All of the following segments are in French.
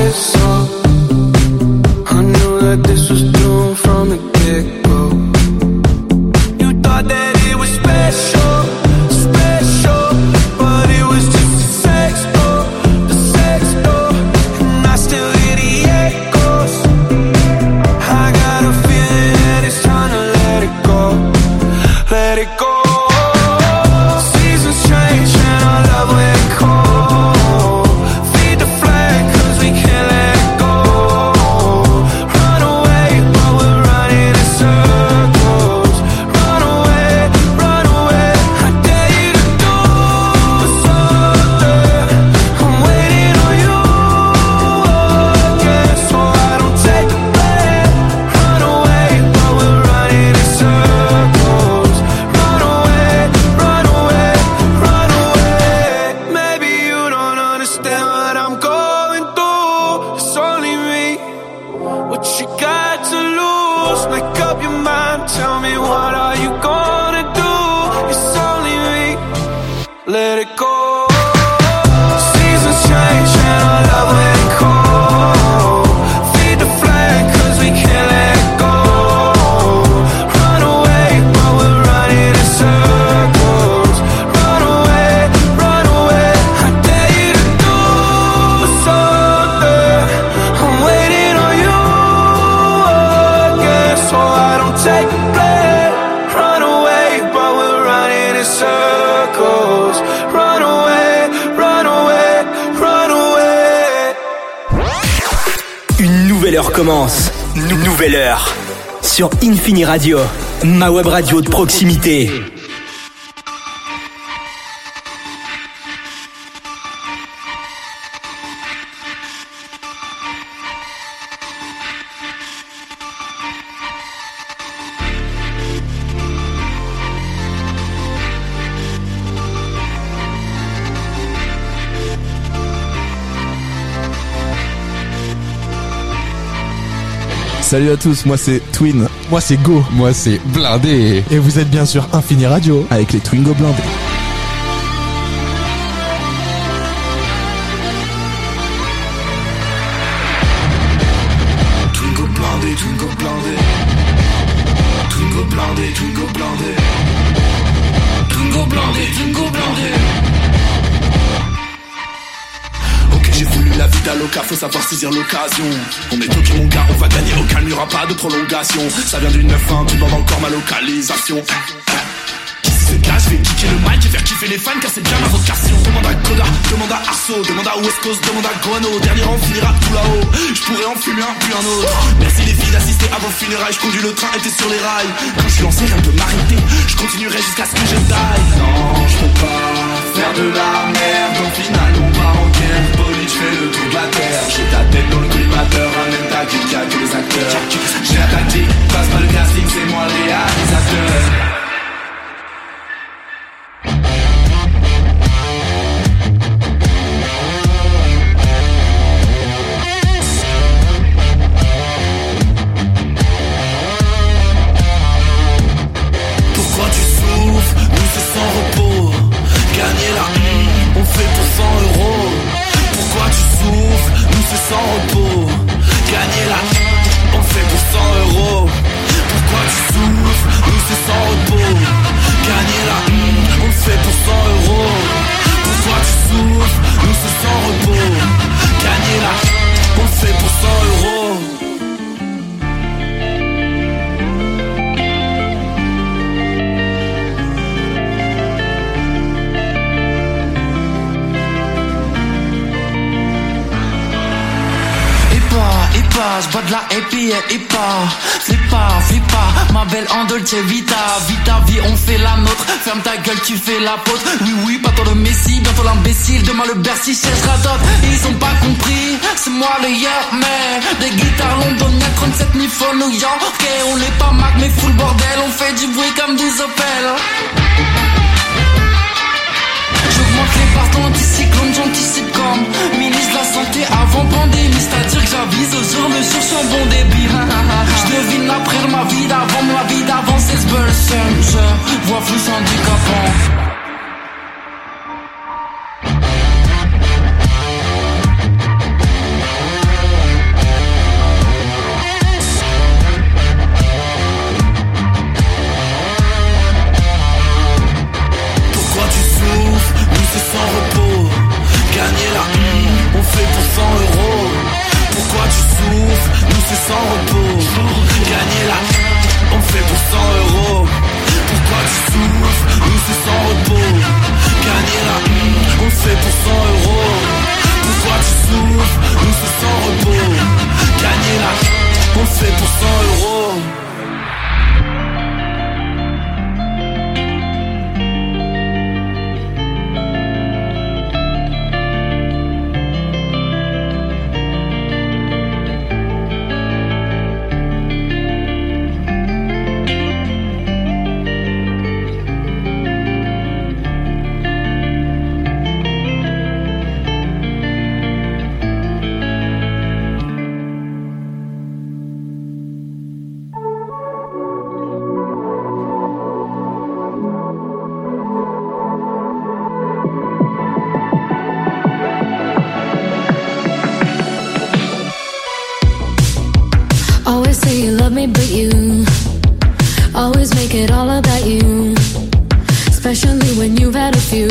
this up. I knew that this was doomed from the get-go. You thought that it was special, special, but it was just a sex door, and I still hear the echoes. I got a feeling that it's time to let it go, let it go. Seasons change and our love went cold. Feed the flag 'cause we can't let it go. Run away, but we're running in circles. Run away, I dare you to do something. I'm waiting on you again, so I don't take the blame. Run away, but we're running in circles. Run away, maybe you don't understand what I'm going through. It's only me. What you got to lose? Make up your mind. Tell me, what are you gonna do? It's only me. Let it go. Seasons change and our love went cold. Feed the flag 'cause we can't let it go. Run away, but we're running in circles. Run away, I dare you to do something. I'm waiting on you again, so I don't take the blame. Run away, but we're running in circles. Run away. Une nouvelle heure commence. Nouvelle heure. Sur Infini Radio, ma web radio de proximité. Salut à tous, moi c'est Twin. Moi c'est Go. Moi c'est Blindé. Et vous êtes bien sûr Infini Radio Avec les Twingo blindés. Twingo blindé, Twingo blindé. Twingo blindé, Twingo blindé. Twingo blindé, Twingo blindé. Ok, j'ai voulu la vie d'Aloca, faut savoir saisir l'occasion. On est ok mon gars, on va gagner au calme, y'aura pas de prolongation. Ça vient du 9-1, tu demandes encore ma localisation. Je vais kicker le mic et faire kiffer les fans car c'est bien ma vocation. Demande à Koda, demande à Arso, demande à West Coast, demande à Guano. Dernier rang finira tout là-haut, je pourrais en fumer un puis un autre. Merci les filles d'assister à vos funérailles. Je conduis le train, était sur les rails. Quand je suis lancé, rien ne peut m'arrêter. Je continuerai jusqu'à ce que je taille. Non, je peux pas faire de la merde. Au final, on va en guerre. Bolide, je fais le tour de la terre. J'ai ta tête dans le collimateur, ramène ta guide, y'a que les acteurs. J'ai la tactique, passe pas le casting, c'est moi le réalisateur. Gagner la on fait pour 100 euros. Pourquoi tu souffres, nous c'est sans repos. Gagner la on fait pour 100 euros. Pourquoi tu souffres, nous c'est sans repos. Gagner la on fait pour 100 euros. Pourquoi tu souffres, nous c'est sans repos. Gagner la on fait pour 100 euros. Je bois de la happy et flip pas, ma belle en Dolce Vita. Vite ta vie, on fait la nôtre. Ferme ta gueule, tu fais la pote. Oui, pas toi le Messi, bientôt l'imbécile. Demain le Bercy cherchera d'autres. Ils ont pas compris, c'est moi le mais des guitares londoniennes, 37 000 fois New York. Et on n'est pas Mac, mais full bordel. On fait du bruit comme des Opel. J'augmente les partants anticyclones, j'anticipe comme ministre de la santé avant pandémie. C'est-à-dire que j'avise au jour le jour, je suis un bon débit. Je devine après ma vie d'avant, c'est ce bullshit. Je vois plus handicapant. me but you. Always make it all about you, especially when you've had a few.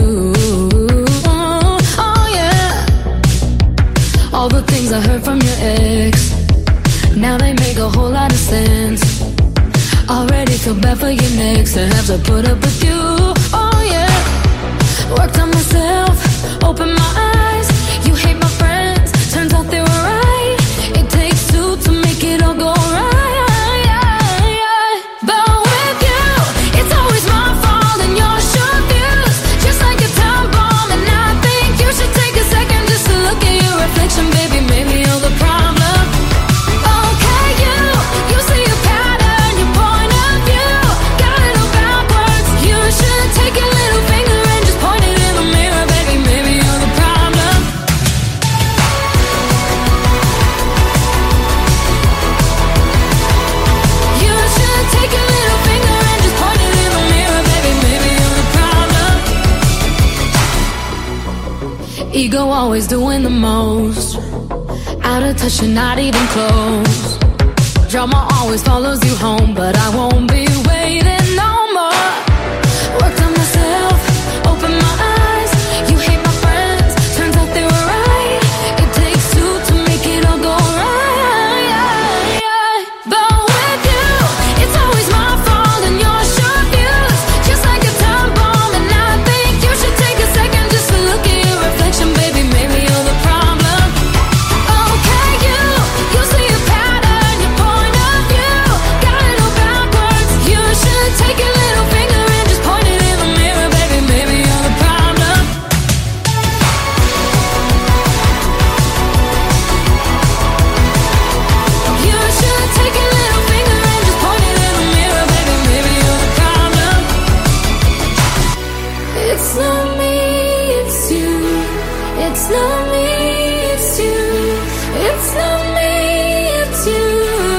Oh yeah. All the things I heard from your ex, now they make a whole lot of sense. Already feel bad for your next to have to put up with you. Oh yeah. Worked on myself, opened my eyes. You hate my friends, turns out they were right. It takes two to make it all go right. But with you, it's always my fault and your short views, just like a time bomb. And I think you should take a second just to look at your reflection, baby. Maybe you're the problem. Okay, you see a pattern, your point of view got it all backwards. You should take your little finger and just point it in the mirror, baby. Maybe you're the problem. You should take your little finger and just point it in the mirror, baby. Maybe you're the problem. Ego always doing the most, out of touch and not even close. Drama always follows you home, but I won't be waiting no more. Worked on myself, opened my eyes. You hate my friends, turns out they were right. It takes two to make it all go right. But with you, it's always my fault and your short views, just like a time bomb. And I think you should take a second just to look at your reflection, baby. Maybe you're the problem. Okay, you see a pattern, your point of view got it all backwards. You should take your little finger and just point it in the mirror, baby. Maybe you're the problem. You should take your little finger and just point it in the mirror, baby. Maybe you're the problem. It's not me, it's you. It's not me, it's you. It's not me, it's you.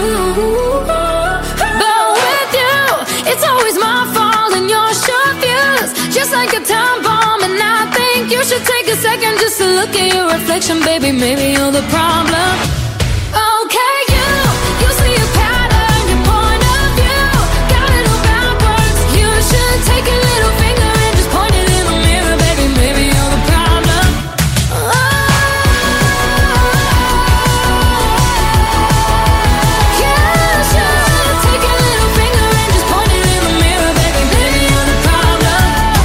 But with you, it's always my fault and your short views, just like a time bomb. And I think you should take a second just to look at your reflection, baby. Maybe you're the problem. Okay, you see a pattern, your point of view got it all backwards. You should take a little finger and just point it in the mirror, baby. Maybe you're the problem. You should take a little finger and just point it in the mirror, baby. Maybe you're the problem.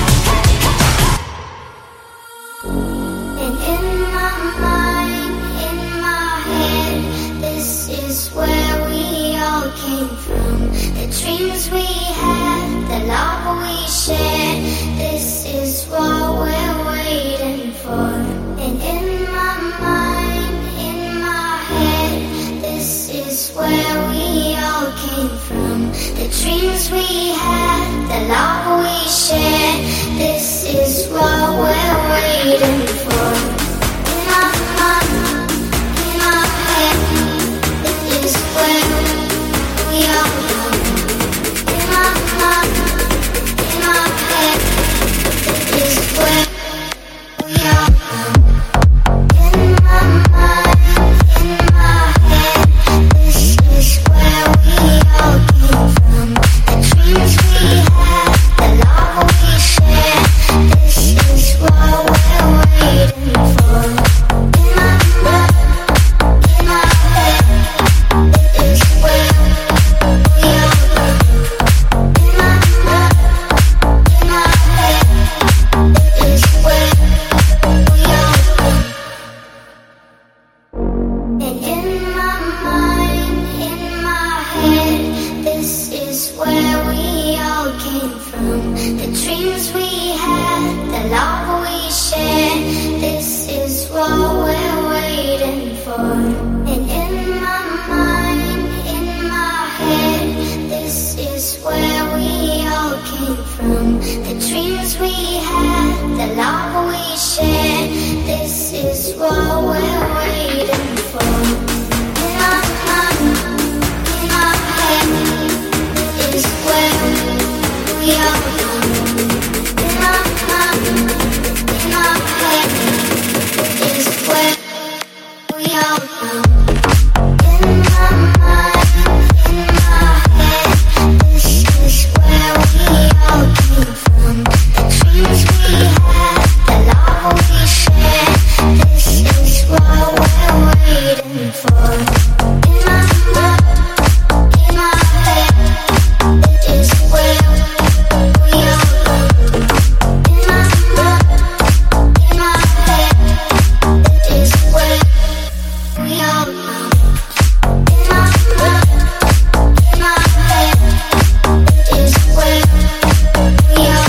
And in my mind, in my head, this is where we all came from. The dreams we had, the love we shared, this is what we're waiting for. And in my mind, in my head, this is where we all came from. The dreams we had, the love we shared, this is what we're waiting for. In my mind, in my head, this is where we all come. In my mind, in my head, this is where we all come. In my mind, in my head, this is where we all came from. The dreams we had, the love we shared, this is what we're waiting for. In my mind, in my head, this is where we all come. In my mind, in my head, this is where we all come. And in my mind, in my head, this is where we all came from. The dreams we had, the love we shared, this is what we're waiting for. And in my mind, in my head, this is where we all came from. The dreams we had, the love we shared, this is what we're waiting for. In my mind, in my head, this is where we all come. In my mind, in my head, this is where we all come. In my mind, in my looking for. In my head, is where we are. In my head, is where we are. In my head, is where we are.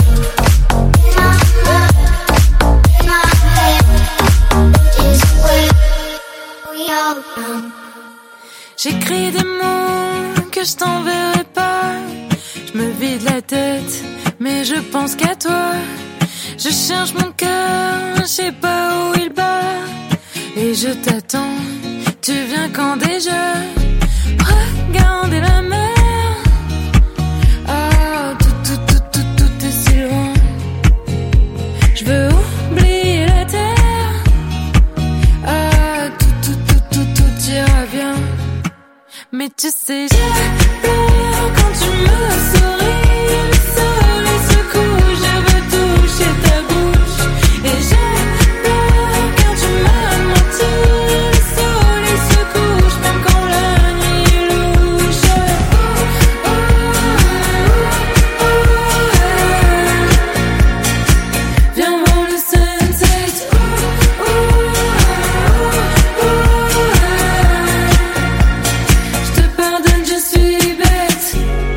J'écris des mots que je t'enverrai pas. Je me vide la tête, mais je pense qu'à toi. Je cherche mon cœur, je sais pas où il bat. Et je t'attends, tu viens quand déjà? Regardez la mer. Ah, tout est si loin. Je veux oublier la terre. Ah, tout ira bien. Mais tu sais, j'ai peur quand tu me souris. Le soleil se couche, je veux toucher ta bouche. Et j'ai peur quand tu m'as menti. Le soleil se couche, même quand la nuit est louche. Viens voir le sunset. Je te pardonne, je suis bête.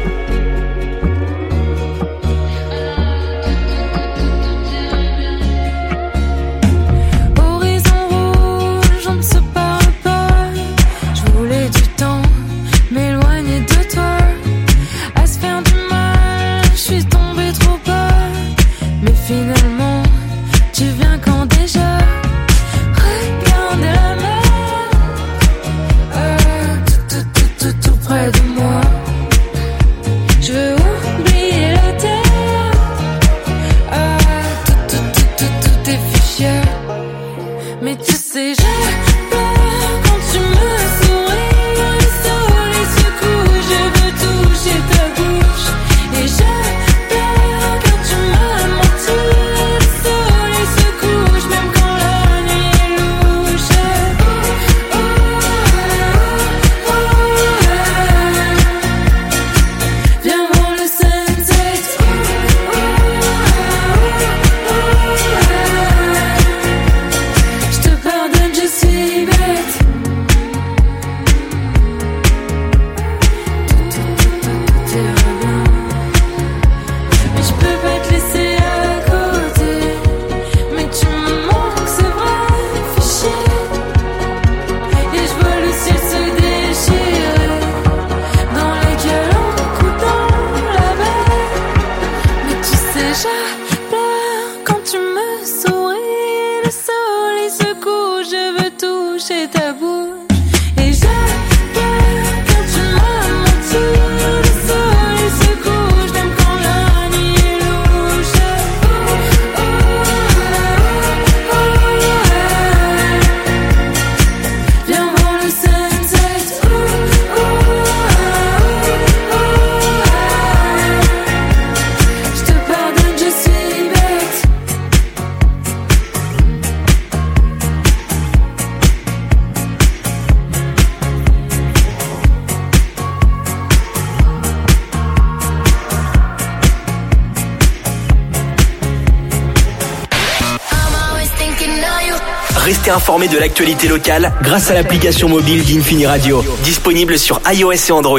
Horizon rouge, on ne se parle pas. Je voulais du temps, m'éloigner de toi. À se faire du mal, je suis tombée trop bas. Mais finalement, tu viens quand déjà? Regardez la mer. Tout près de moi. Je veux oublier la terre. Ah, tout est fuchsia. Mais tu sais, j'ai peur quand tu me souris. Le soleil se couche, je veux toucher ta bouche. Et j'ai peur quand tu m'as menti. Le soleil se couche, même quand la nuit est louche. Viens voir le sunset. Je te pardonne, je suis bête. Tout ira bien. Mais je peux pas te laisser à côté. Mais tu me manques, c'est vrai, fais chier. Et je vois le ciel se déchirer. Dans les gueules en coupant la mer. Mais tu sais, j'ai peur quand tu me souris. Le soleil se couche, je veux toucher ta bouche. Et j'ai peur quand tu m'as menti. Le soleil se couche, même quand la nuit est louche. Viens voir le sunset. Je te pardonne, je suis bête. Restez informés de l'actualité locale grâce à l'application mobile d'Infini Radio, disponible sur iOS et Android.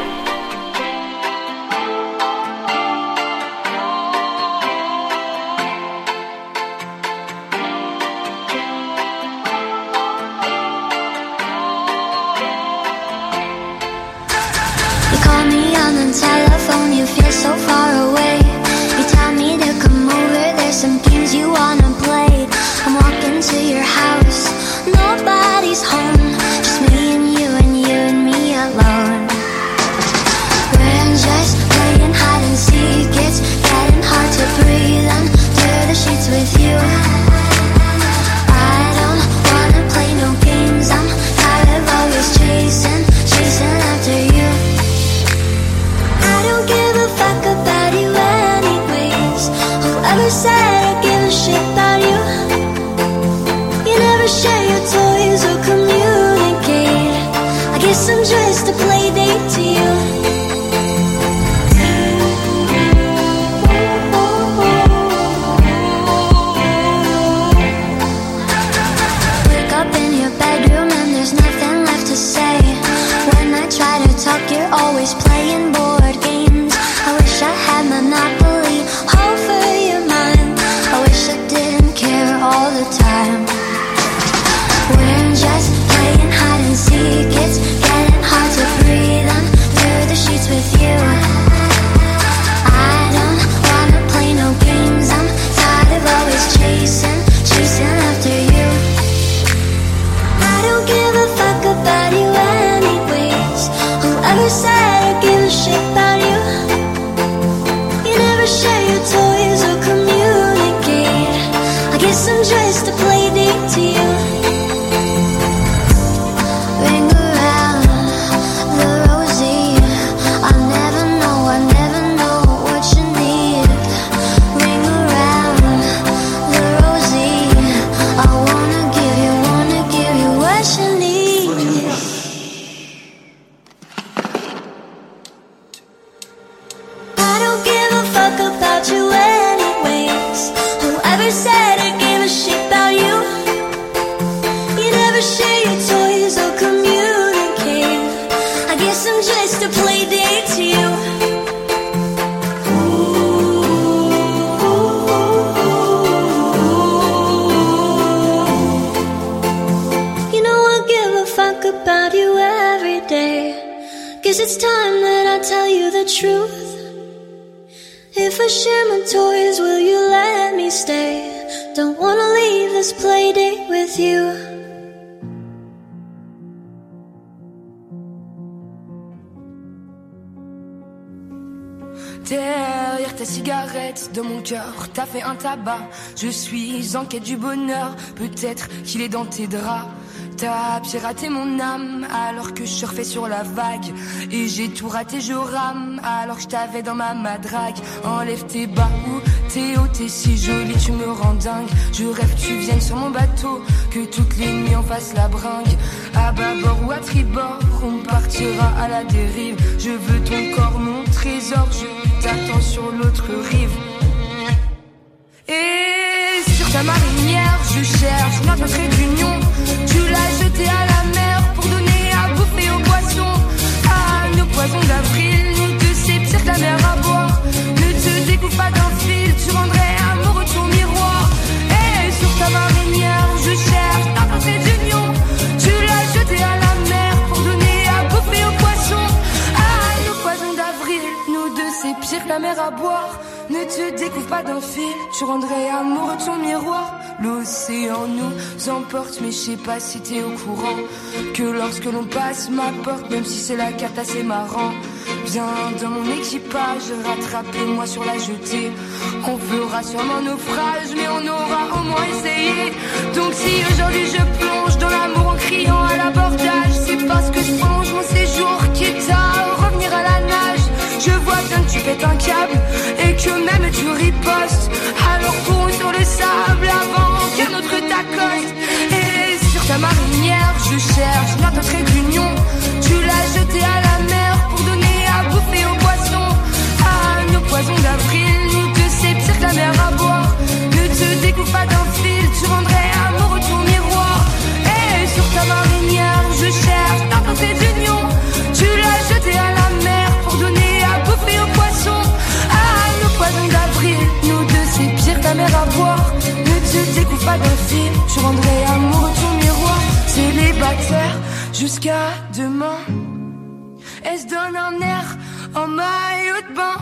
You call me on the telephone, you feel so far away. You tell me to come over, there's some games you wanna play. I'm walking to your house, nobody's home. Just me and you and me alone. We're just playing hide and seek, it's getting hard to breathe under the sheets with you. I don't wanna play no games, I'm tired of always chasing after you. I don't give a fuck about you you every day. Guess it's time that I tell you the truth. If I share my toys, will you let me stay? Don't wanna leave this playdate with you. Derrière ta cigarette, dans mon cœur, t'as fait un tabac. Je suis en quête du bonheur, peut-être qu'il est dans tes draps. T'as piraté mon âme alors que je surfais sur la vague. Et j'ai tout raté, je rame alors que je t'avais dans ma madrague. Enlève tes bas ou tes hauts, t'es si jolie, tu me rends dingue. Je rêve que tu viennes sur mon bateau, que toutes les nuits on fasse la bringue. À bâbord ou à tribord, on partira à la dérive. Je veux ton corps, mon trésor, je t'attends sur l'autre rive. Et sur ta marinière, je cherche notre trait d'union. Tu l'as jeté à la mer pour donner à bouffer aux poissons. À nos poissons d'avril, nous deux c'est pire que la mer à boire. Ne te découpe pas d'un fil, tu rendrais amoureux ton miroir. Et sur ta marinière, je cherche notre trait d'union. Tu l'as jeté à la mer pour donner à bouffer aux poissons. À nos poissons d'avril, nous deux c'est pire que la mer à boire. Ne te découvre pas d'un fil, tu rendrais amoureux ton miroir. L'océan nous emporte, mais je sais pas si t'es au courant que lorsque l'on passe ma porte, même si c'est la carte assez marrant. Viens dans mon équipage, rattrapez-moi sur la jetée. On fera sûrement naufrage, mais on aura au moins essayé. Donc si aujourd'hui je plonge dans l'amour en criant à l'abordage, c'est parce que je plonge mon séjour quitte à revenir à la nage. Je vois bien que tu pètes un câble et que même tu ripostes. Alors cours sur le sable avant qu'un autre t'accoste. Et sur ta marinière, je cherche notre trait d'union. Tu l'as jeté à la mer pour donner à bouffer aux poissons. À nos poissons d'avril, nous deux c'est pire que la mer à boire. Ne te découpe pas d'un fil, tu rendrais amoureux ton miroir. Et sur ta marinière, je cherche notre trait d'union. Tu l'as jeté à la mer pour donner à bouffer aux poissons. À nos poissons d'avril, nous deux c'est pire que la mer à boire. Ne te découpe pas d'un fil, tu rendrais amoureux ton miroir. Célibataire jusqu'à demain, elle se donne un air en maillot de bain.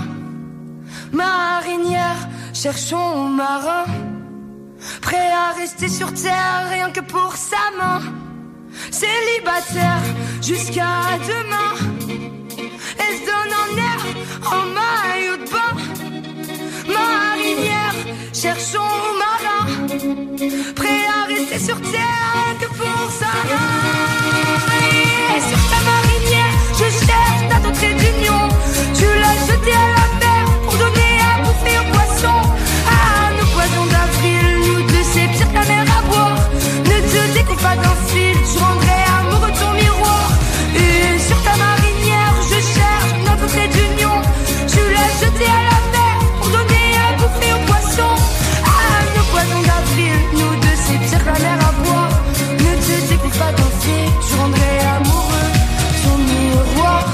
Marinière, cherchons marin, prêt à rester sur terre rien que pour sa main. Célibataire jusqu'à demain, elle se donne un air en maillot de bain. Marinière, cherchons marin, prêt à rester sur terre que pour sa main. Et sur ta marinière, je cherche ta trait d'union. Tu l'as jeté à la mer pour donner à bouffer aux poissons. À nos poissons d'avril, nous deux c'est pire que la mer à boire. Ne te découpe pas d'un fil, tu rendrais amoureux ton miroir. Et sur ta marinière, je cherche notre trait d'union. Tu l'as jeté à la mer pour donner à bouffer aux poissons. À nos poissons d'avril, nous deux c'est pire que la mer à boire. Ne te découpe pas d'un fil, tu rendrais amoureux ton miroir.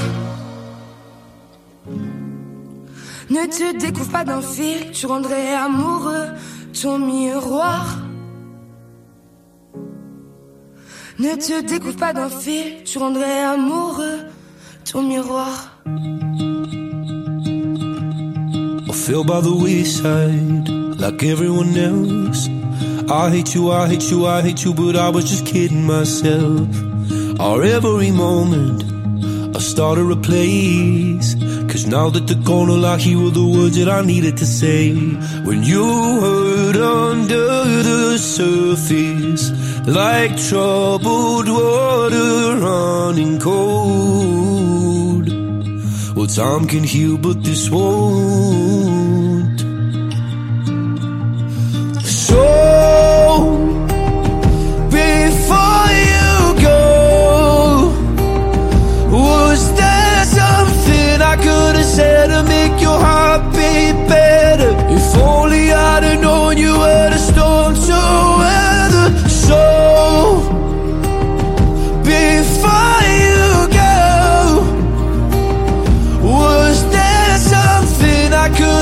Ne te découvre pas d'un fil, tu rendrais amoureux ton miroir. Ne te découvre pas d'un fil, tu rendrais amoureux ton miroir. I fell by the wayside like everyone else. I hate you, I hate you, I hate you, but I was just kidding myself. Our every moment I started a place, 'cause now that they're gone, all I hear were the words that I needed to say. When you hurt under the surface, like troubled water running cold. Well, time can heal, but this won't. So, before you go, was there something I could have said to make your heart beat better? If only I'd have known you were the storm to weather. So, before you go, was there something I could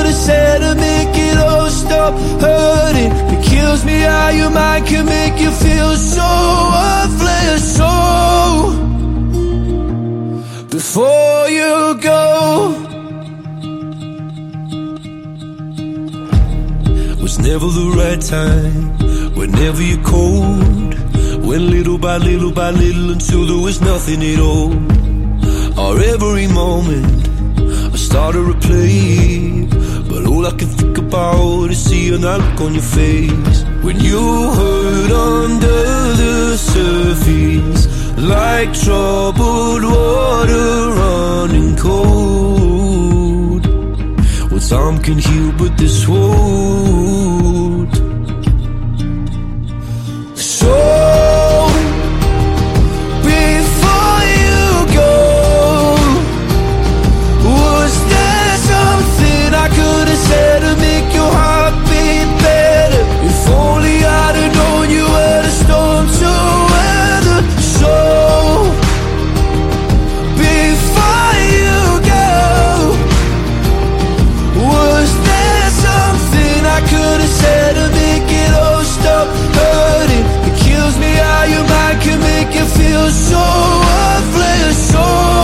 never the right time, whenever you're cold. Went little by little by little until there was nothing at all. Or every moment I started to play, but all I can think about is seeing that look on your face. When you hurt under the surface, like troubled water running cold. Well, time can heal, but this won't. So before you go, was there something I could have said to make your heart beat better? If only I'd have known you were the storm to weather. So before you go, was there something I could have said to make it all stop hurting? It kills me how your mind can make you feel so worthless. So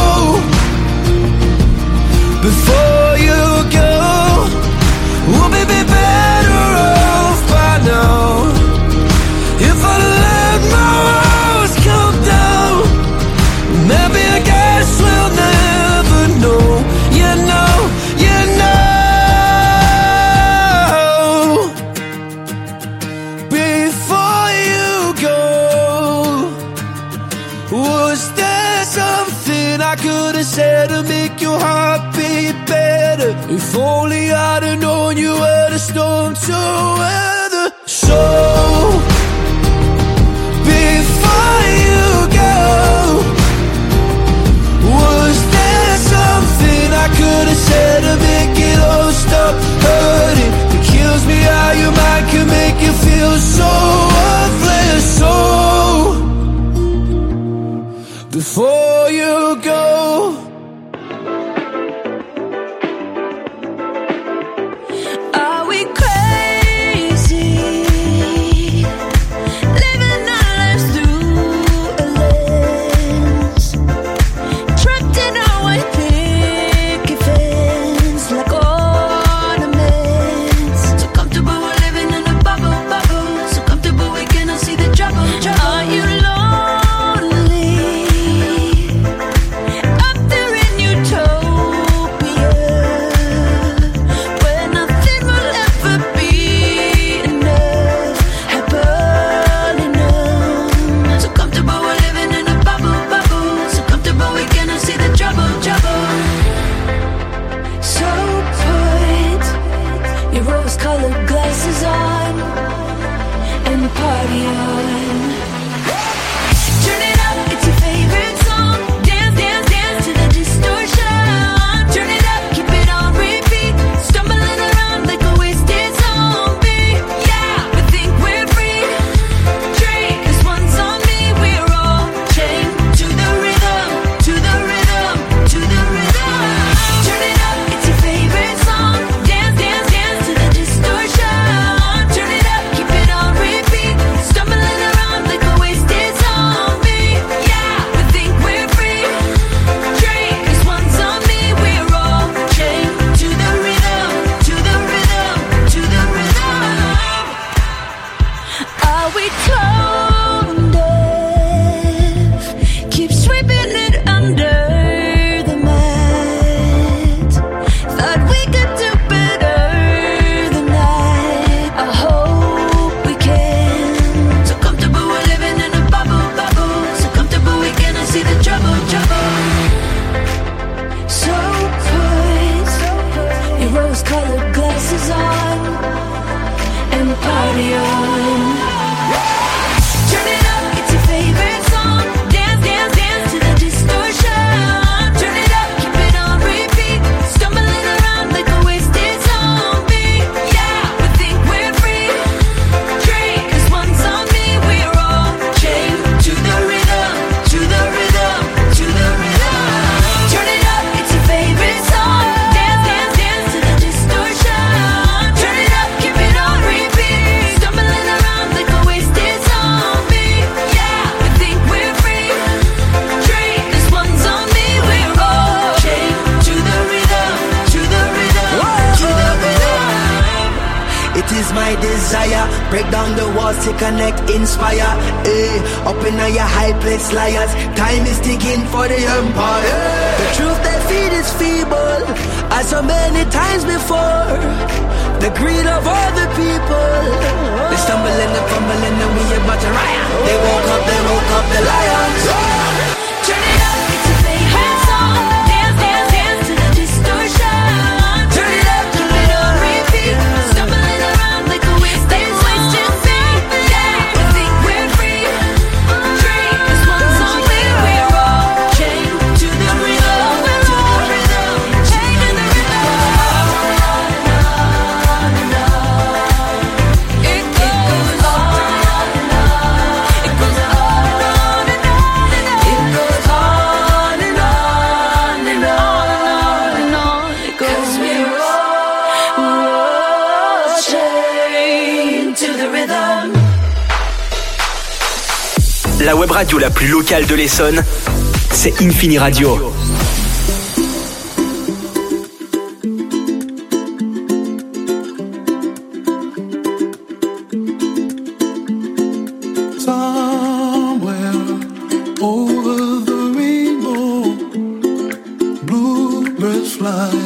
before you go, we'll be better off by now. If I let my walls come down, maybe I guess we'll never know. You know, you know. Before you go, was there something I could have said to make your heart beat better? If only I'd have known you were the storm to weather. So before you go, was there something I could have said to make it all stop hurting? It kills me how your mind can make you feel so worthless. So before you go. Are we crazy? Living our lives through a lens, trapped in our white picket fence like ornaments. So comfortable we're living in a bubble, bubble. So comfortable we cannot see the trouble, trouble. Are you lonely? Up there in utopia, where nothing will ever be enough, happily numb. So comfortable we're living in a bubble, bubble. So comfortable we cannot see the trouble, trouble. So put your rose-colored glasses on and party on. Turn it up, it's your favorite song. Dance, dance, dance to the distortion. Turn it up, keep it on repeat. Stumbling around like a wasted zombie. Yeah, we think we're free. Drink, 'cause one's on me. We're all chained to the rhythm, to the rhythm, to the rhythm. Turn it up, it's your favorite song. Dance, dance, dance to the distortion. Turn it up, keep it on repeat. Stumbling around like a wasted zombie. Yeah, we think we're free. Drink, 'cause one's on me. We're all chained to the rhythm, to the rhythm, to the rhythm. Are we tone deaf? Keep sweeping it under the mat. Thought we could do better than that. I hope we can. So comfortable we're living in a bubble, bubble. So comfortable we cannot see the trouble, trouble. So put your rose-colored glasses on and party on. Turn it up, it's your favorite song. Dance, dance, dance to the distortion. Turn it up, keep it on repeat. Stumbling around like a wasted zombie. Yeah, we think we're free. Drink, 'cause one's on me. We're all chained to the rhythm, to the rhythm, to the rhythm. Turn it up, it's your favorite song. Dance, dance, dance to the distortion. Turn it up, keep it on repeat. Stumbling Break down the walls to connect, inspire. Up in your high place, liars. Time is ticking for the empire. The truth they feed is feeble, as so many times before. The greed of all the people. They stumbling and fumbling and we about to riot. They woke up the lions. Turn it up, it's a favorite song. Dance, dance, dance to the distortion. Turn it up, keep it on repeat. Stumbling around like a wasted feet. Yeah, we think we're free. Free, this one song we're all chained to the rhythm. Chained to the rhythm. It goes on and on. It goes on and on and on. It goes on and on and on and on. It goes. 'Cause we're all chained to the rhythm. La web radio la plus locale de l'Essonne, c'est Infini Radio. Somewhere over the rainbow, bluebirds fly,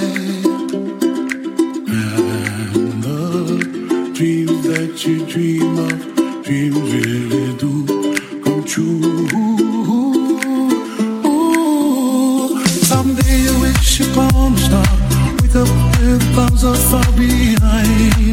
and the dreams that you dream of, dreams really do come true. Ooh, someday you wish upon a star, wake up with clouds are far behind.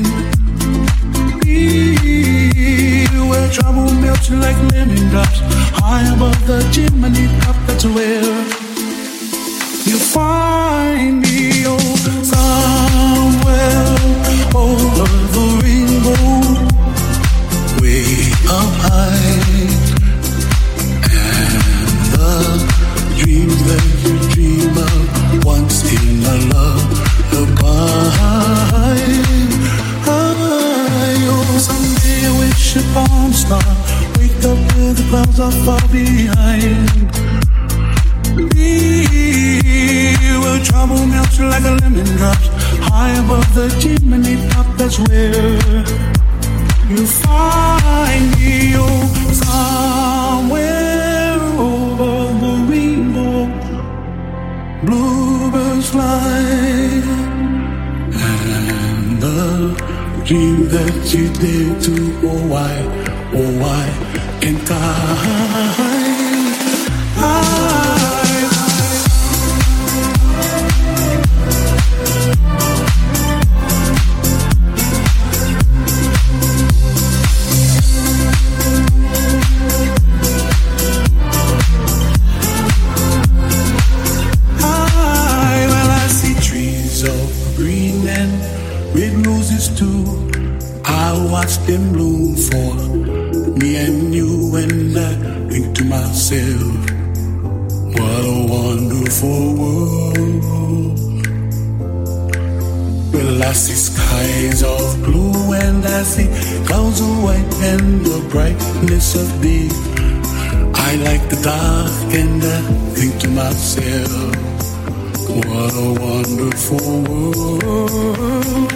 Where trouble melts like lemon drops, high above the chimney top, that's where you find me. Oh, somewhere over the rainbow, way up high, and the dreams that you dream of once in a lullaby. Someday I wish upon a star, wake up with the clouds are far behind. We will trouble melts like a lemon drops, high above the chimney top, that's where you find me. Oh, somewhere over the rainbow, bluebirds fly, and the dream that you did to, oh why can't I? Well, I see trees of green and red roses too. I watch them bloom for me and you, and I think to myself, what a wonderful world. Well, I see skies of blue and I see clouds of white and the brightness of day. I like the dark and I think to myself, what a wonderful world.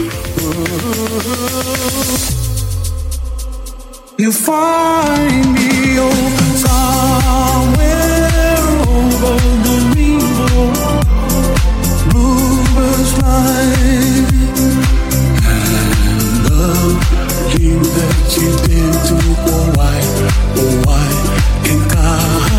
You find me, oh, somewhere over the rainbow, bluebirds fly, and the dream that you did to, oh why can't I?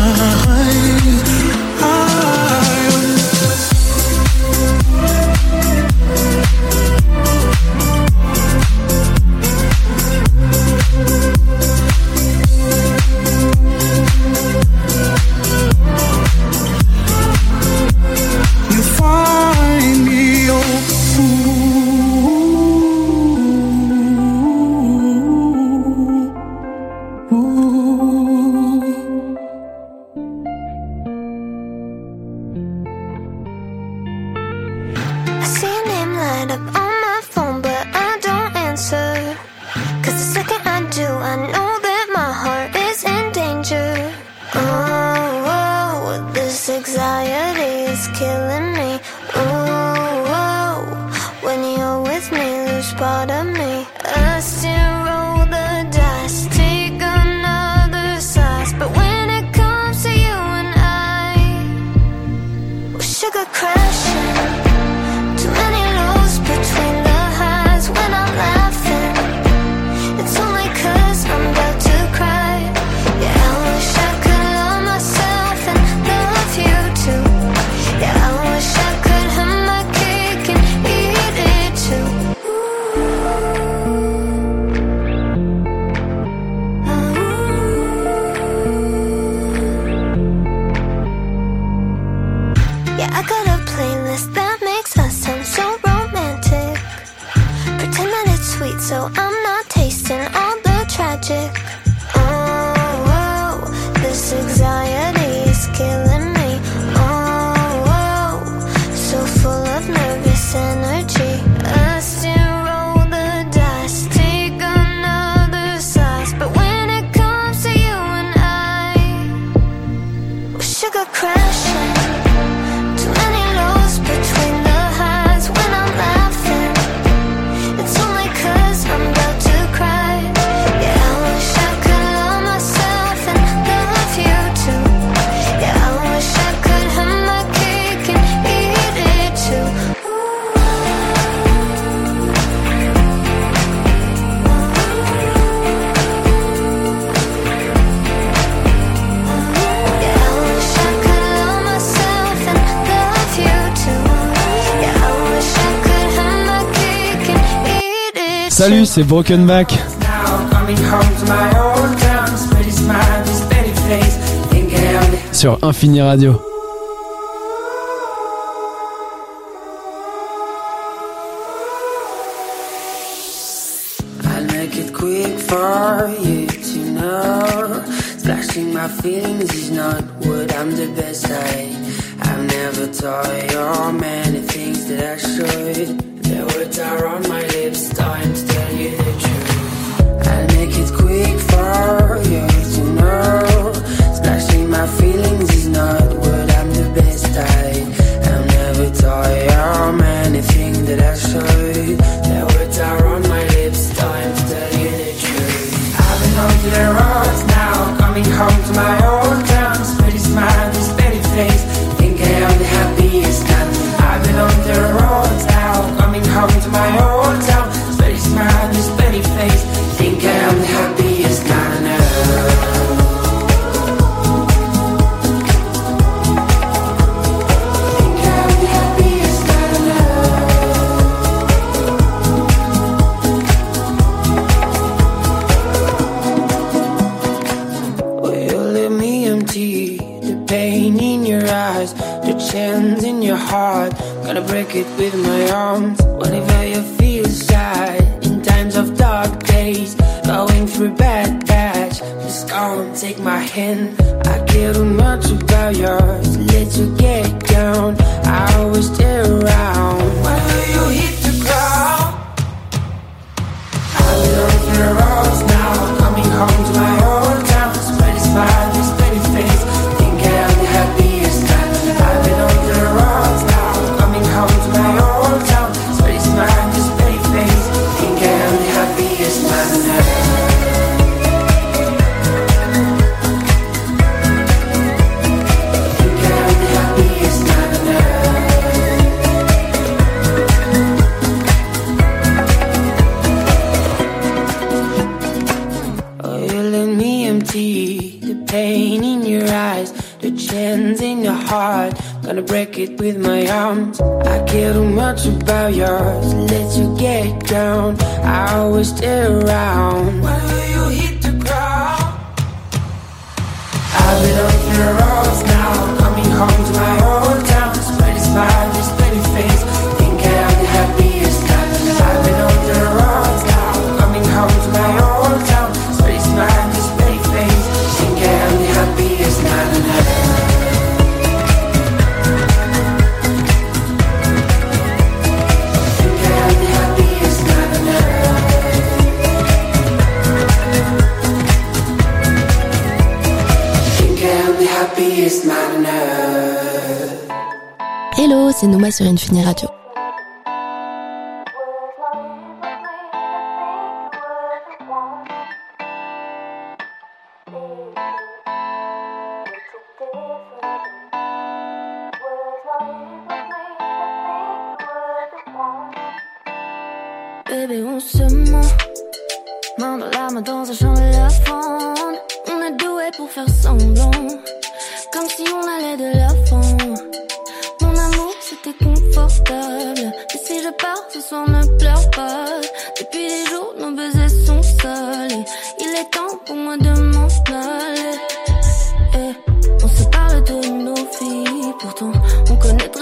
killing me. Ooh, when you're with me, lose part of me. I still roll Yeah, I got a playlist that makes us sound so romantic. Pretend that it's sweet so I'm not tasting all the tragic. Oh, this anxiety is killing me. Oh, so full of nervous energy. I still roll the dice, take another slice. But when it comes to you and I, we're sugar crashing. Too many lows between the highs. When I'm laughing, it's only 'cause I'm about to cry. Yeah, I wish I could love myself and love you too. Yeah, I wish I could have my cake and eat it too. Yeah, I wish I could love myself and love you too. Yeah, I wish I could have my cake and eat it too. Salut, c'est Broken Back. Now coming home to my old town, pretty smile, this pretty face, thinking of it. Sur Infini Radio. I'll make it quick for you to know. Splashing my feelings is not what I'm the best at. I've never told you many things that I should. The words are on my lips, time to tell you the truth. I'll make it quick for you to know. Splashing my feelings is not what I'm the best at. I've never told you many things that I should. The words are on my lips, time to tell you the truth. I've been on to the roads now, coming home to my old town. Pretty smile, this pretty face, thinking I'm the happiest man. I've been on the roads now, coming home to my old town. Pretty smile, this pretty face, thinking I'm the happiest man on earth. In your heart, gonna break it with my arms. Whenever you feel sad, in times of dark days, going through bad patch, just come take my hand. I care too much about yours, let you get down. I always stay around. Whenever you hit the ground, I'll be on the roads now, coming home to my old town. Spread a smile, this pretty face, think I'm the happiest man. I've been on the roads now, coming home to my old town. Spread a smile, this pretty face, think I'm the happiest man on earth. The pain in your eyes, the chance in your heart, gonna break it with my arms. I care too much about yours, let you get down. I always stay around. Whenever you hit the ground, I've been on the roads now, coming home to my old town. Spread a smile, this pretty face, think I'm the happiest man. I've been on the roads now, coming home to my old town. Spread a smile, this pretty face, think I'm the happiest man on earth. Think I'm the happiest man on earth. Think I'm the happiest man on earth. Hello, c'est Nouma sur Infini Radio. Bébé, on se ment, main dans la main dans un champ de lavande. On est doué pour faire semblant, comme si on allait de l'avant. Mon amour, c'était confortable, mais si je pars ce soir, ne pleure pas. Depuis des jours, nos baisers sont sales, il est temps pour moi de m'en aller. On se parle de nos vies, pourtant on connaît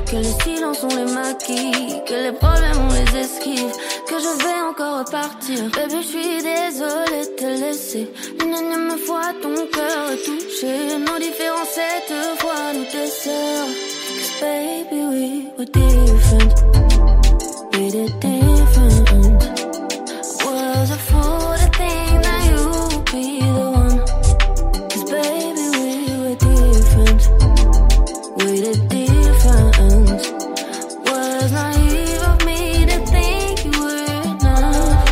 que les silences on les maquille, que les problèmes on les esquive, que je vais encore repartir. Baby, je suis désolée de te laisser. Une énième fois ton cœur est touché. Nos différences cette fois nous desserrent. Cause baby, we were different. We did different. Was a fool to think that you would be the one. Cause baby, we were different. We did different. Was naive of me to think you were enough.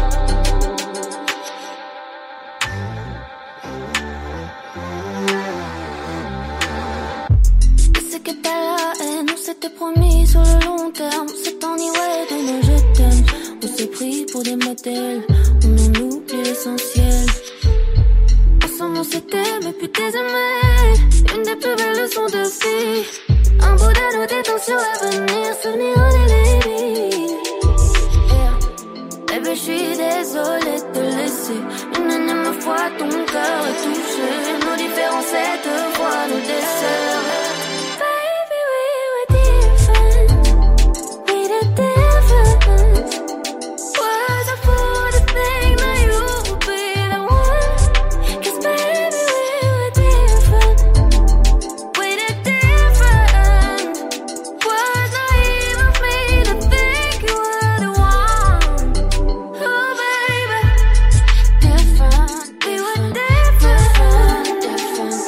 Je sais que t'as la haine, on s'était promis sur le long terme. On s'est ennuyé de nos je t'aime. On s'est pris pour des modèles, on en oublie l'essentiel. Ensemble on s'était, mais plus désaimés. Une des plus belles leçons de vie. Un bout de nous détend sur l'avenir, souvenir en lady. Baby, je suis désolée de te laisser. Une énième fois ton cœur est touché. Nos différences cette fois nous desserrent. Baby, we were different. We did different. Was a fool to think that you would be the one. Cause baby, we were different. We did different. Was naive of me to think you were the one. Oh baby, different. We were different. Different.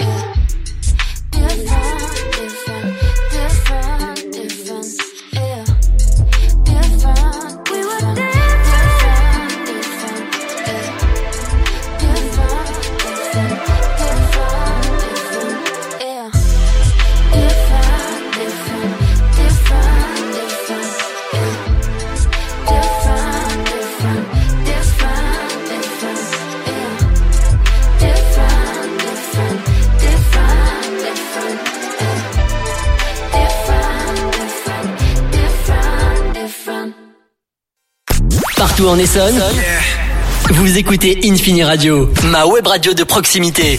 Partout en Essonne, vous écoutez Infini Radio, ma web radio de proximité.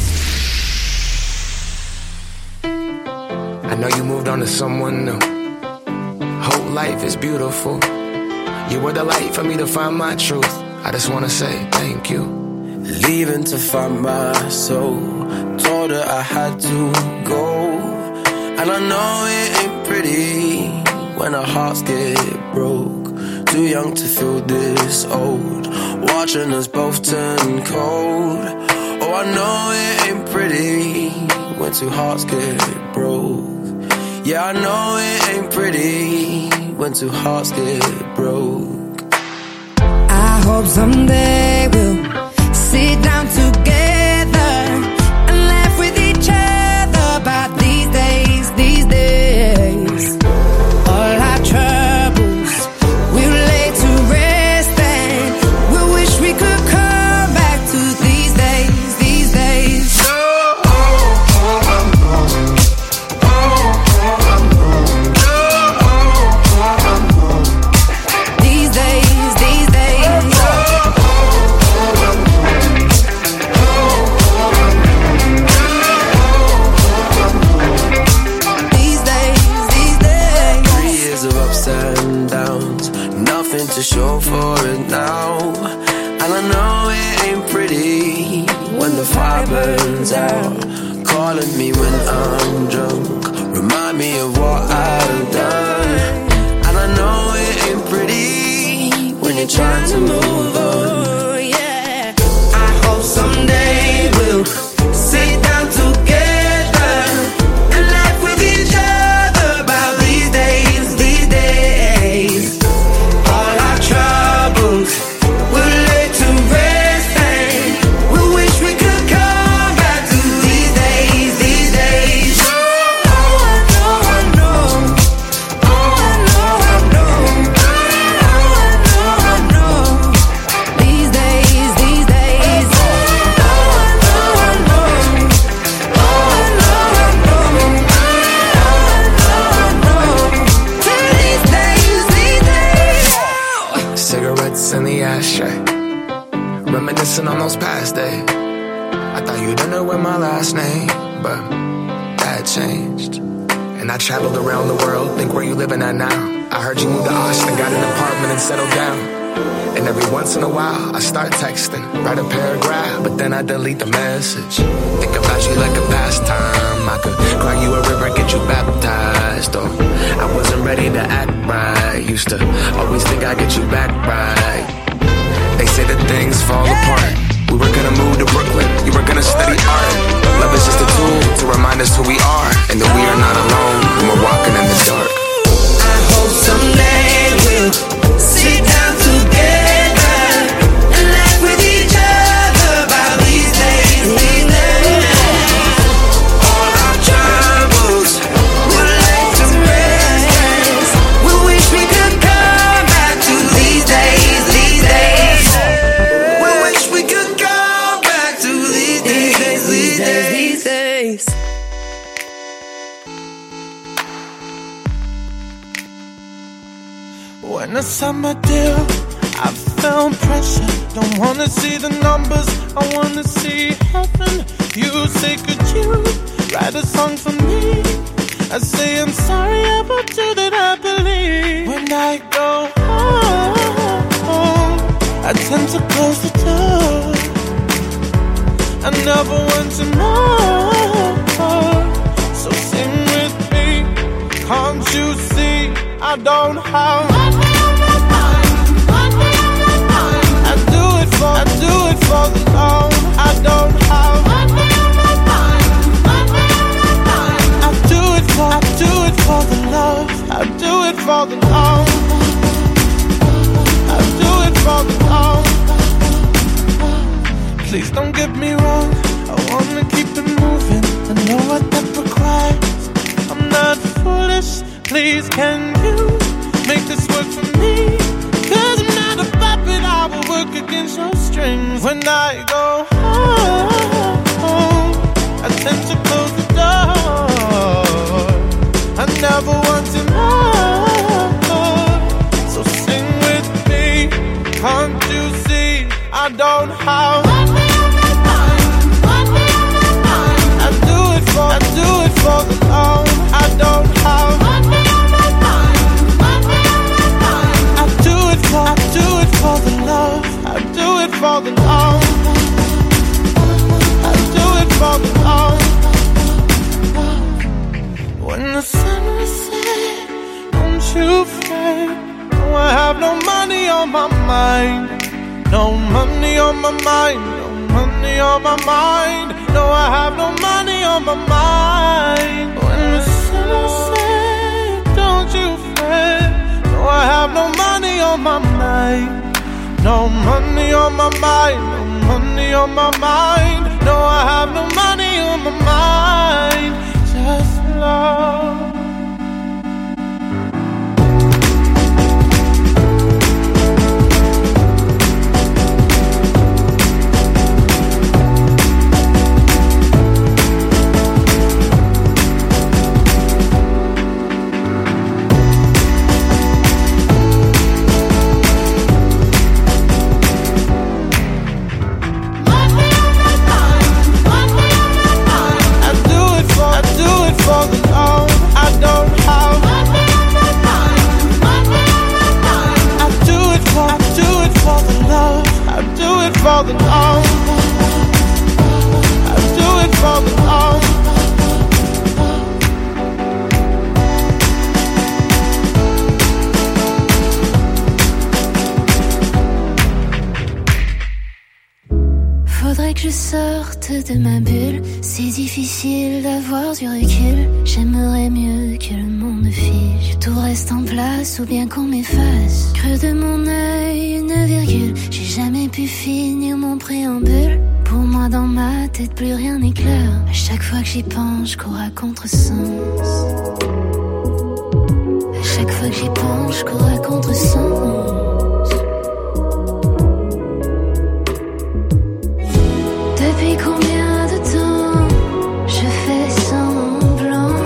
I know you moved on to someone new. Whole life is beautiful. You were the light for me to find my truth. I just wanna say thank you. Leaving to find my soul. Told her I had to go. And I know it ain't pretty when our hearts get broke. Too young to feel this old. Watching us both turn cold. Oh, I know it ain't pretty when two hearts get broke. Yeah, I know it ain't pretty when two hearts get broke. I hope someday we'll sit down together and laugh with each other about these days, these days. All our troubles we'll lay to rest and we wish we could come back to these days, these days. These days, these days. These days, these days. 3 years of ups and downs, nothing to show for it now. And I know it ain't pretty when the fire burns out. Calling me when I'm drunk, remind me of what I've done. And I know it ain't pretty when you're trying to move on. Yeah, I hope someday we'll sit down together and laugh with each other about these days, these days. All our troubles we'll lay to rest and we wish we could come back to these days, these days. Oh, I know, I know. Oh, I know, I know. Oh, I know, I know. These days, these days. Oh, I know, I know. Oh, I know, I know. Oh, I know, I know. These days, these days. Cigarettes in the ashtray, reminiscing on those past days. I thought you didn't know my last name, but that changed. And And I traveled around the world, think where you living at now. I heard you moved to Austin, got an apartment and settled down. And every once in a while, I start texting, write a paragraph, but then I delete the message. Think about you like a pastime. I could cry you a river, get you baptized. Or I wasn't ready to act right. Used to always think I'd get you back right. They say that things fall apart. We were gonna move to Brooklyn, you were gonna study art. Love is just a tool to remind us who we are, and that we are not alone when we're walking in the dark. I hope someday we'll sit down together and laugh with each other about these days, these days. All our troubles would like to rest. We wish we could come back to these days, these days. We wish we could come back to these days, these days, these days. When the summer deal, I felt pressure. Don't wanna see the numbers, I wanna see heaven. You say, could you write a song for me? I say, I'm sorry about you that I believe. When I go home, I tend to close the door. I never want to know. So sing with me, can't you see I don't have I do it for the love. I don't have I do it for the love. I do it for the love. I do it for the love. Please don't get me wrong, I wanna keep it moving. I know what that requires. I'm not foolish. Please can you make this work for me? 'Cause I'm not a puppet, I will work against your strings. When I go home, I tend to close the door. I never want to know. So sing with me, can't you see I don't have I do it for the love. I don't have I do it for the love. I do it for the love. I do it for the love. When the sun will set, don't you fret. No, I have no money on my mind. No money on my mind. No money on my mind. No, I have no money on my mind. When the sun will set, don't you fret. No, I have no money on my mind. No money on my mind. No money on my mind. No, I have no money on my mind. Just love. For the love, I do it for the love. Faudrait que je sorte de ma bulle. C'est difficile d'avoir du recul. J'aimerais mieux que le monde fige. Tout reste en place ou bien qu'on m'efface. Creux de mon œil, une virgule. J'ai jamais pu finir mon préambule. Pour moi dans ma tête plus rien n'est clair. À chaque fois que j'y pense, je cours à contresens. À chaque fois que j'y pense, je cours à contresens. Depuis combien de temps je fais semblant?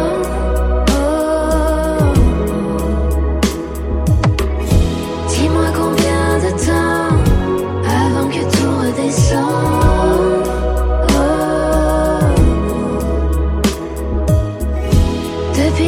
Dis-moi combien de temps avant que tout redescende. Depuis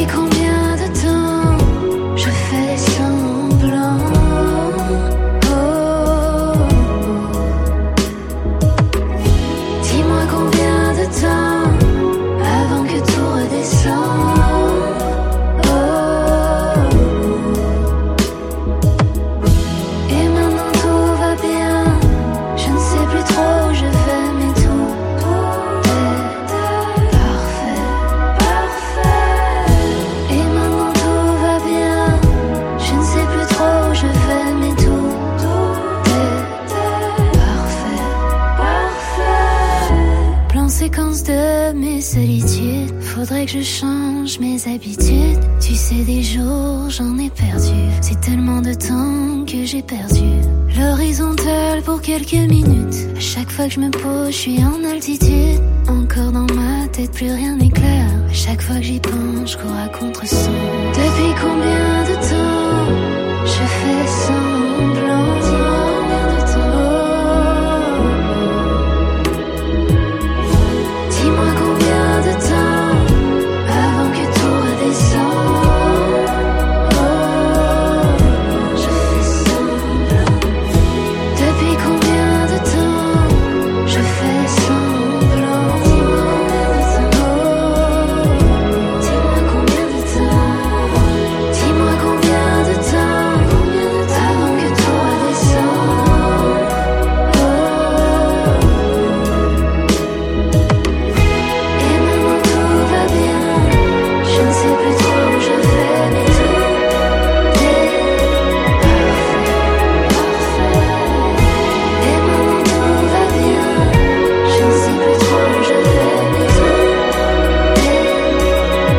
solitude. Faudrait que je change mes habitudes. Tu sais, des jours j'en ai perdu. C'est tellement de temps que j'ai perdu. L'horizontale pour quelques minutes. À chaque fois que je me pose, je suis en altitude. Encore dans ma tête, plus rien n'est clair. À chaque fois que j'y pense, je cours à contre-son. Depuis combien de temps je fais semblant? Combien de temps? Dis-moi combien de temps avant que tout redescende. Je fais semblant. Depuis combien de temps je fais semblant? Dis-moi combien de temps? Dis-moi combien de temps avant que tout redescende. Et maintenant tout va bien. Je ne sais plus trop où je vais, mais tout est parfait. Et maintenant tout va bien. Je ne sais plus trop où je vais, mais tout est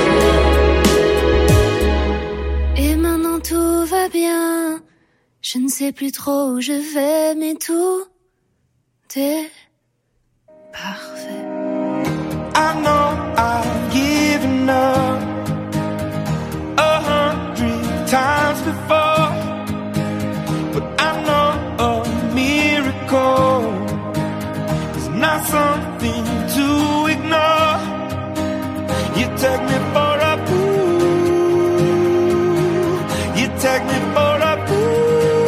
parfait. Et maintenant tout va bien. Je ne sais plus trop où je vais, mais tout est parfait. I know I've given up 100 times before, but I know a miracle is not something to ignore. You take me for a fool. You take me for a fool.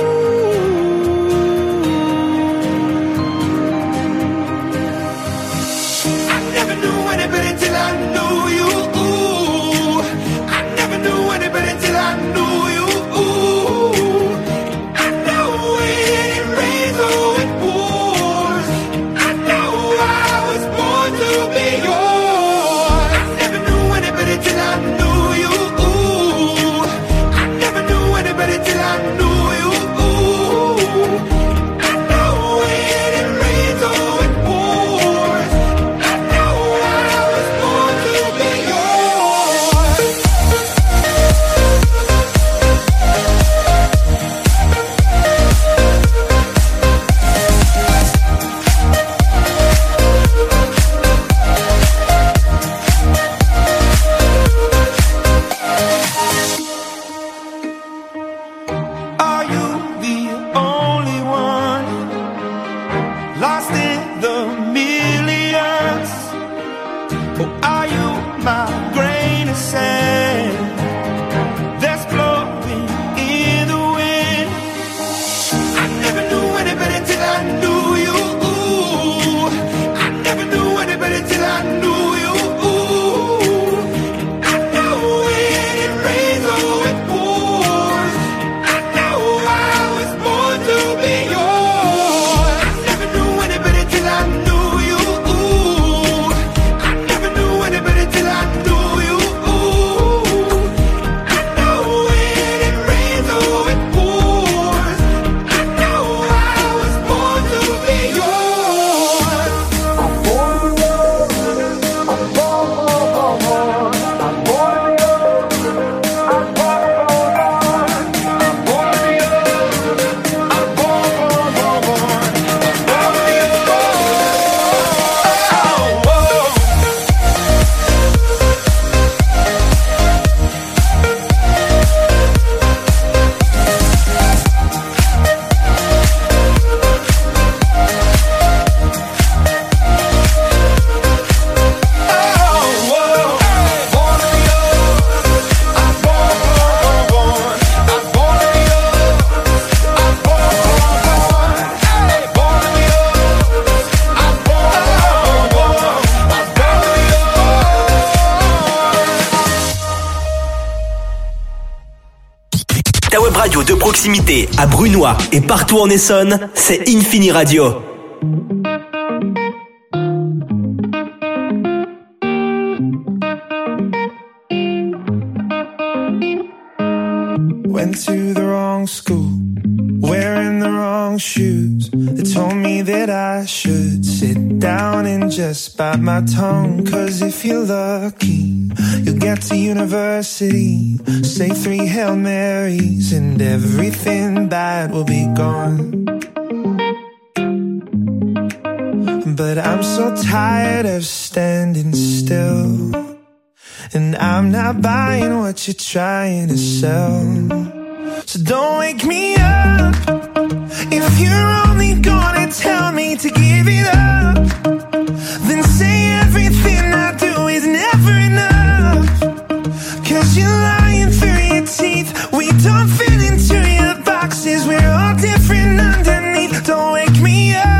I never knew anybody till I knew you. I never knew anybody till I knew you. I know when it rains or it pours. I know I was born to be yours. I never knew anybody till I knew you. I never knew anybody till I knew you. I know when it rains or it pours. I know I was born to be yours. Are you the only one lost in the millions? Or are you my grain of sand that's blowing in the wind? I never knew anybody till I knew you. I never knew anybody till I knew you. I know when it rains or it pours. I know I was born to be yours. I never knew anybody till I knew you. I never knew anybody till I knew you. I know when it rains or it pours. I know I was born to be yours. I'm born to yours. I'm born, I'm born to yours. I'm born, I'm born to yours. I'm born, I'm born to yours. Oh, whoa. Ta web radio de proximité à Brunois et partout en Essonne, c'est Infini Radio. Went to the wrong school, wearing the wrong shoes. They told me that I should sit down and just bite my tongue. Cause if you're lucky, you'll get to university, say 3 Hail Marys, and everything bad will be gone. But I'm so tired of standing still, and I'm not buying what you're trying to sell. So don't wake me up if you're only gonna tell me to give it up. Then say everything I do is never enough. Cause you're lying through your teeth. We don't fit into your boxes. We're all different underneath. Don't wake me up.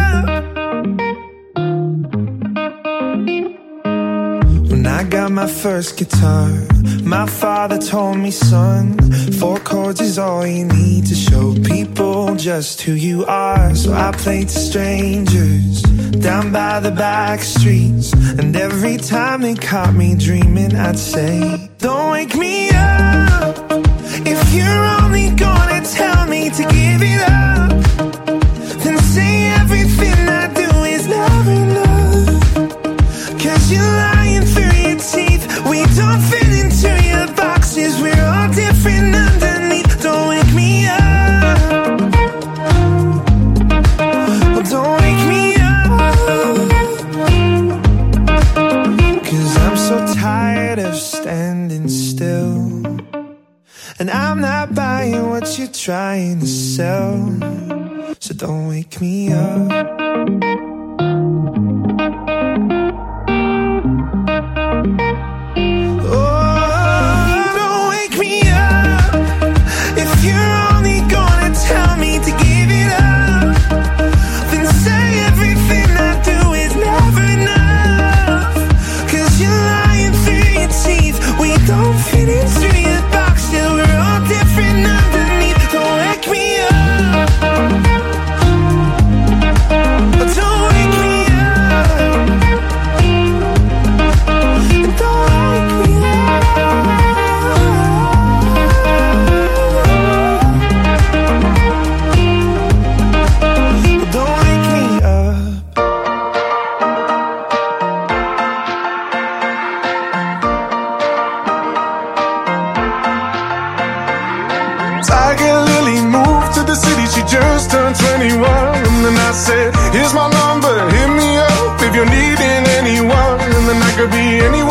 When I got my first guitar, my father told me, son, 4 chords is all you need to show people just who you are. So I played to strangers down by the back streets, and every time they caught me dreaming, I'd say, don't wake me up if you're only gonna tell me to give it up. Then say everything I do is never enough. Cause you're lying through your teeth. We don't fit into your boxes. We're all different underneath. Don't wake me up. Well, don't wake me up. Cause I'm so tired of standing still, and I'm not buying what you're trying to sell. So don't wake me up. Here's my number, hit me up if you're needing anyone. And then I could be anyone